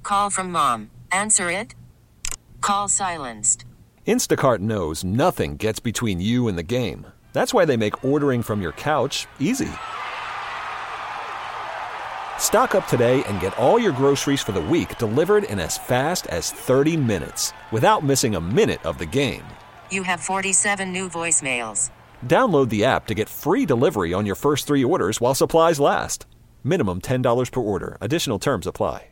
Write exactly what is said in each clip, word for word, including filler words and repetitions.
call from mom. Answer it. Call silenced. Instacart knows nothing gets between you and the game. That's why they make ordering from your couch easy. Stock up today and get all your groceries for the week delivered in as fast as thirty minutes without missing a minute of the game. You have forty-seven new voicemails. Download the app to get free delivery on your first three orders while supplies last. Minimum ten dollars per order. Additional terms apply.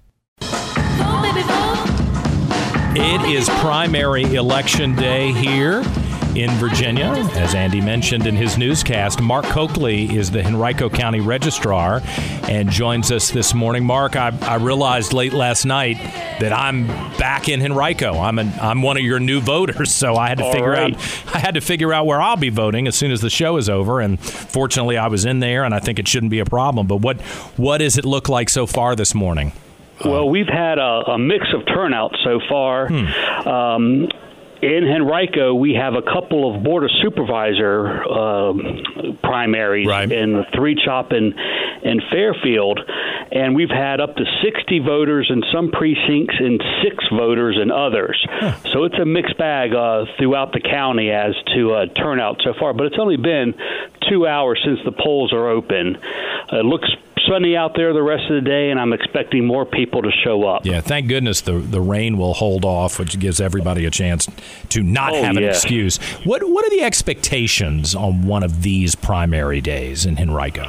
It is primary election day here in Virginia. As Andy mentioned in his newscast, Mark Coakley is the Henrico County Registrar and joins us this morning. Mark, I, I realized late last night that I'm back in Henrico. I'm an, I'm one of your new voters, so I had to All figure right. out I had to figure out where I'll be voting as soon as the show is over. And fortunately, I was in there, and I think it shouldn't be a problem. But what what does it look like so far this morning? Well, we've had a, a mix of turnout so far. Hmm. Um, in Henrico, we have a couple of Board of Supervisor uh, primaries right. in the Three Chop and, and Fairfield, and we've had up to sixty voters in some precincts and six voters in others. Huh. So it's a mixed bag uh, throughout the county as to uh, turnout so far, but it's only been two hours since the polls are open. Uh, it looks sunny out there the rest of the day, and I'm expecting more people to show up. Yeah, thank goodness the the rain will hold off, which gives everybody a chance to not oh, have an yeah. excuse. What what are the expectations on one of these primary days in Henrico?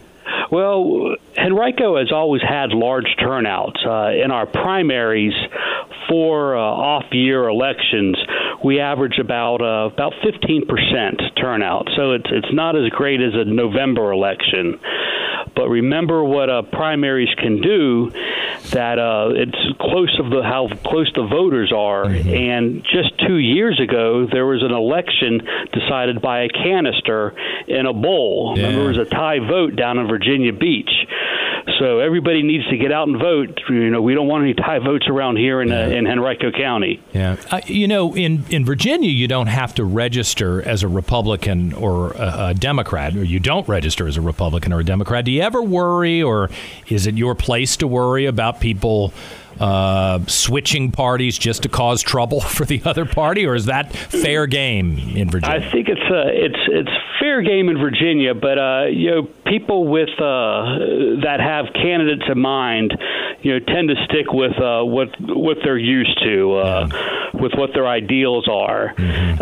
Well, Henrico has always had large turnouts. Uh, in our primaries for uh, off-year elections, we average about uh, about fifteen percent turnout. So it's it's not as great as a November election. But remember what uh, primaries can do, that uh, it's close of the how close the voters are. Mm-hmm. And just two years ago, there was an election decided by a canister in a bowl. Yeah. Remember, there was a tie vote down in Virginia Beach. So everybody needs to get out and vote. You know, we don't want any tie votes around here in uh, in Henrico County. Yeah, uh, you know, in, in Virginia, you don't have to register as a Republican or a, a Democrat, or you don't register as a Republican or a Democrat. Do you ever worry, or is it your place to worry about people uh, switching parties just to cause trouble for the other party, or is that fair game in Virginia? I think it's uh, it's it's fair game in Virginia, but uh, you know, people with uh, that have candidates in mind, you know, tend to stick with uh, what what they're used to, uh, yeah. with what their ideals are. Mm-hmm.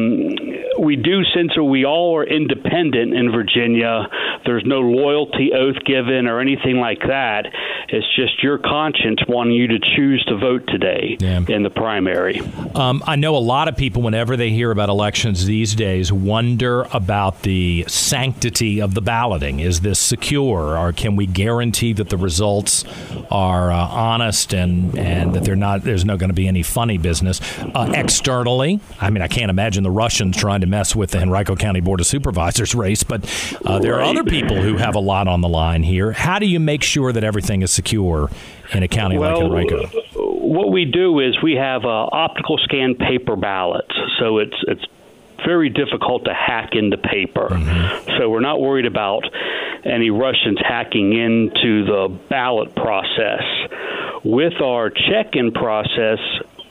Um, we do, since we all are independent in Virginia, there's no loyalty oath given or anything like that. It's just your conscience wanting you to choose to vote today yeah. in the primary. Um, I know a lot of people, whenever they hear about elections these days, wonder about the sanctity of the balloting. Is this secure, or can we guarantee that the results are uh, honest and, and that they're not? There's not going to be any funny business uh, externally. I mean, I can't imagine the Russians trying to mess with the Henrico County Board of Supervisors race, but uh, there right. are other people who have a lot on the line here. How do you make sure that everything is secure in a county well, like Henrico? What we do is we have uh, optical scan paper ballots, so it's it's very difficult to hack into paper. Mm-hmm. So we're not worried about any Russians hacking into the ballot process. With our check-in process,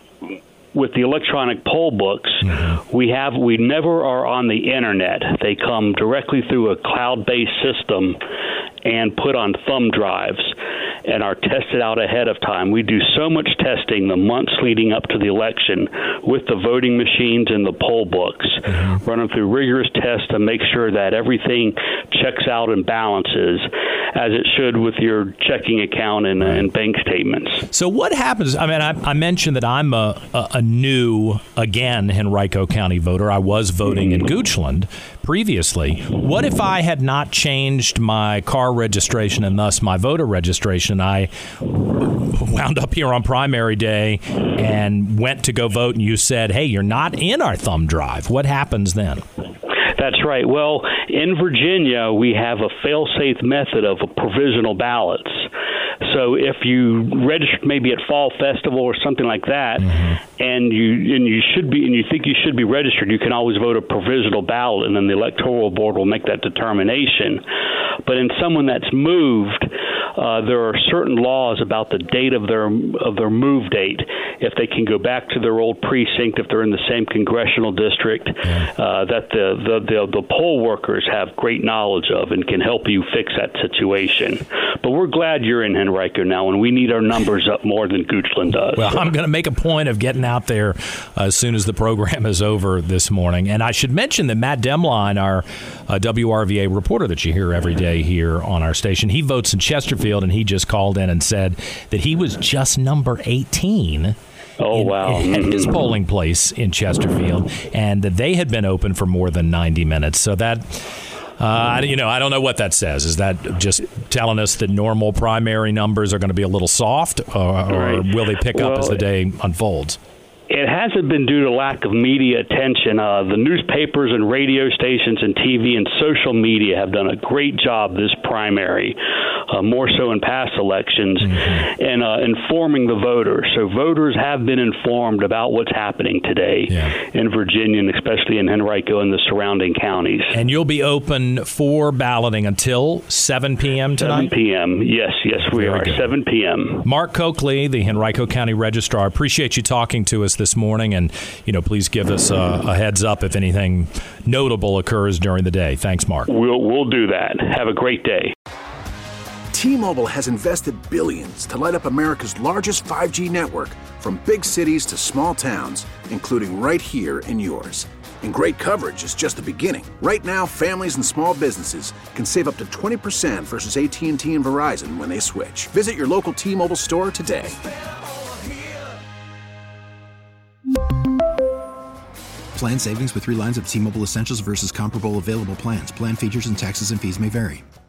with the electronic poll books, mm-hmm. we have we never are on the internet. They come directly through a cloud-based system and put on thumb drives and are tested out ahead of time. We do so much testing the months leading up to the election with the voting machines and the poll books, mm-hmm. running through rigorous tests to make sure that everything checks out and balances as it should with your checking account and, uh, and bank statements. So what happens? I mean, I, I mentioned that I'm a, a, a new, again, Henrico County voter. I was voting in Goochland previously. What if I had not changed my car registration and thus my voter registration? I wound up here on primary day and went to go vote, and you said, hey, you're not in our thumb drive. What happens then? That's right. Well, in Virginia, we have a fail-safe method of provisional ballots. So if you registered maybe at Fall Festival or something like that, mm-hmm. and you and you should be and you think you should be registered, you can always vote a provisional ballot, and then the electoral board will make that determination. But in someone that's moved, uh, there are certain laws about the date of their of their move date. If they can go back to their old precinct, if they're in the same congressional district, uh, that the, the, the, the poll workers have great knowledge of and can help you fix that situation. But we're glad you're in Henrico now, and we need our numbers up more than Goochland does. Well, I'm going to make a point of getting out there uh, as soon as the program is over this morning. And I should mention that Matt Demline, our uh, W R V A reporter that you hear every day here on our station, he votes in Chesterfield, and he just called in and said that he was just number eighteen. Oh, in, wow. at his polling place in Chesterfield, and that they had been open for more than ninety minutes. So that, uh, you know, I don't know what that says. Is that just telling us that normal primary numbers are going to be a little soft, or, or right. will they pick well, up as the day unfolds? It hasn't been due to lack of media attention. Uh, the newspapers and radio stations and T V and social media have done a great job this primary, uh, more so in past elections, mm-hmm. and uh, informing the voters. So voters have been informed about what's happening today yeah. in Virginia, and especially in Henrico and the surrounding counties. And you'll be open for balloting until seven p.m. tonight? seven p.m. Yes, yes, we Very are. Good. seven p.m. Mark Coakley, the Henrico County Registrar, appreciate you talking to us this morning, and you know, please give us a, a heads up if anything notable occurs during the day. Thanks, Mark. We'll we'll do that. Have a great day. T-Mobile has invested billions to light up America's largest five G network, from big cities to small towns, including right here in yours. And great coverage is just the beginning. Right now, families and small businesses can save up to twenty percent versus A T and T and Verizon when they switch. Visit your local T-Mobile store today. Plan savings with three lines of T-Mobile Essentials versus comparable available plans. Plan features and taxes and fees may vary.